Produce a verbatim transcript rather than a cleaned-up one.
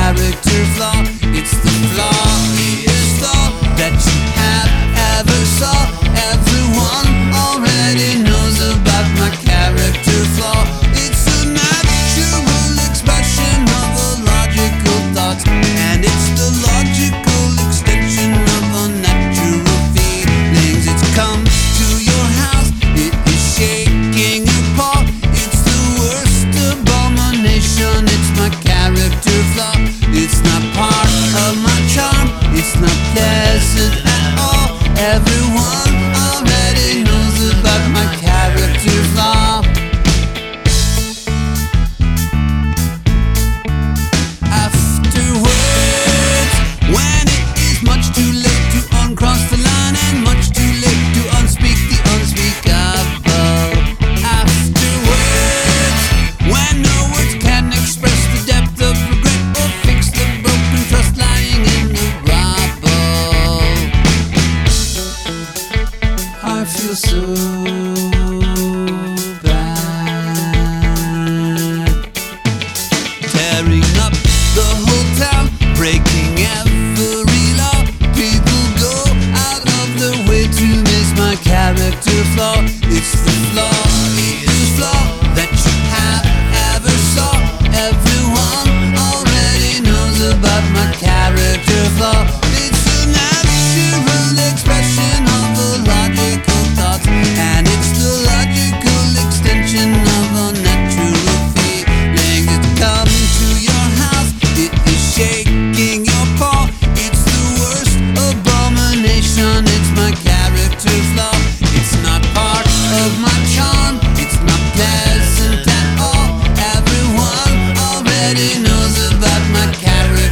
character flaw. It's the flawless flaw that you have ever saw. Everyone already knows about my character flaw. It's a natural expression of a logical thought, and it's the logical extension of unnatural feelings. It's come to your house, it is shaking your paw. It's the worst abomination. It's my character flaw. It's not part of my charm. It's not pleasant at all. Everyone already knows about my character flaw. Afterwards, when it is much too late to uncross the line and much too late to unspeak the unspeakable. Afterwards, when no words can express the depth of regret or fix the broken trust lying in the rubble, I feel so bad. Tearing up the whole town, breaking every law. People go out of their way to miss my character flaw.